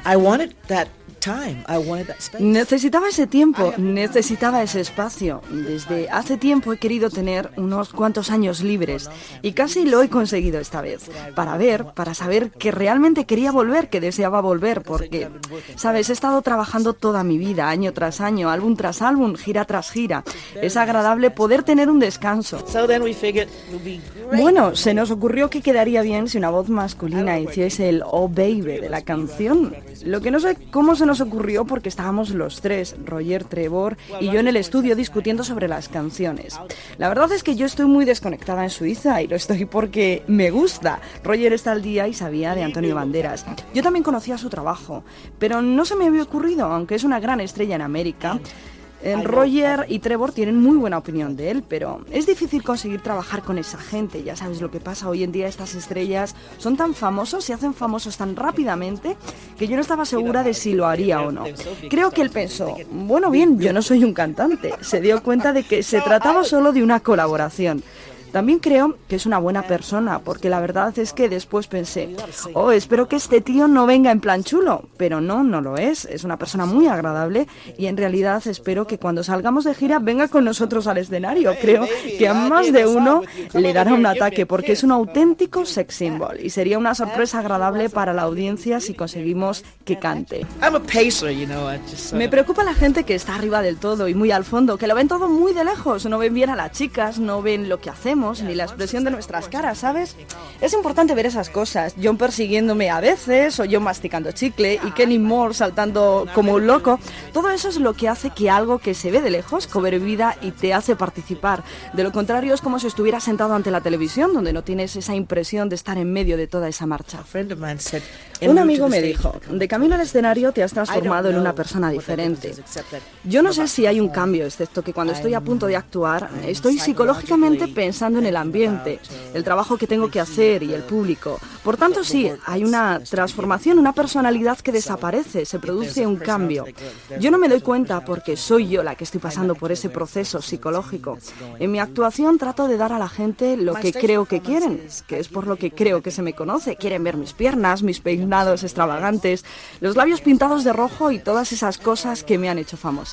I wanted that time. I wanted that space. Necesitaba ese tiempo, necesitaba ese espacio. Desde hace tiempo he querido tener unos cuantos años libres y casi lo he conseguido esta vez. Para saber que realmente quería volver, que deseaba volver, porque, sabes, he estado trabajando toda mi vida, año tras año, álbum tras álbum, gira tras gira. Es agradable poder tener un descanso. Bueno, se nos ocurrió que quedaría bien si una voz masculina hiciese el "Oh Baby" de la canción. Lo que no sé cómo se nos ocurrió porque estábamos los tres, Roger, Trevor y yo en el estudio discutiendo sobre las canciones. La verdad es que yo estoy muy desconectada en Suiza y lo estoy porque me gusta. Roger está al día y sabía de Antonio Banderas. Yo también conocía su trabajo, pero no se me había ocurrido, aunque es una gran estrella en América. Roger y Trevor tienen muy buena opinión de él, pero es difícil conseguir trabajar con esa gente. Ya sabes lo que pasa hoy en día, estas estrellas son tan famosos, se hacen famosos tan rápidamente que yo no estaba segura de si lo haría o no. Creo que él pensó, bueno, bien, yo no soy un cantante. Se dio cuenta de que se trataba solo de una colaboración. También creo que es una buena persona, porque la verdad es que después pensé, espero que este tío no venga en plan chulo, pero no lo es una persona muy agradable y en realidad espero que cuando salgamos de gira venga con nosotros al escenario. Creo que a más de uno le dará un ataque, porque es un auténtico sex symbol y sería una sorpresa agradable para la audiencia si conseguimos que cante. Me preocupa la gente que está arriba del todo y muy al fondo, que lo ven todo muy de lejos, no ven bien a las chicas, no ven lo que hacemos, ni la expresión de nuestras caras, ¿sabes? Es importante ver esas cosas. John persiguiéndome a veces, o yo masticando chicle, y Kenny Moore saltando como un loco. Todo eso es lo que hace que algo que se ve de lejos cobre vida y te hace participar. De lo contrario, es como si estuvieras sentado ante la televisión, donde no tienes esa impresión de estar en medio de toda esa marcha. Un amigo me dijo, de camino al escenario te has transformado en una persona diferente. Yo no sé si hay un cambio, excepto que cuando estoy a punto de actuar, estoy psicológicamente pensando en el ambiente, el trabajo que tengo que hacer y el público. Por tanto, sí, hay una transformación, una personalidad que desaparece, se produce un cambio. Yo no me doy cuenta porque soy yo la que estoy pasando por ese proceso psicológico. En mi actuación trato de dar a la gente lo que creo que quieren, que es por lo que creo que se me conoce. Quieren ver mis piernas, mis peinados extravagantes, los labios pintados de rojo y todas esas cosas que me han hecho famosa.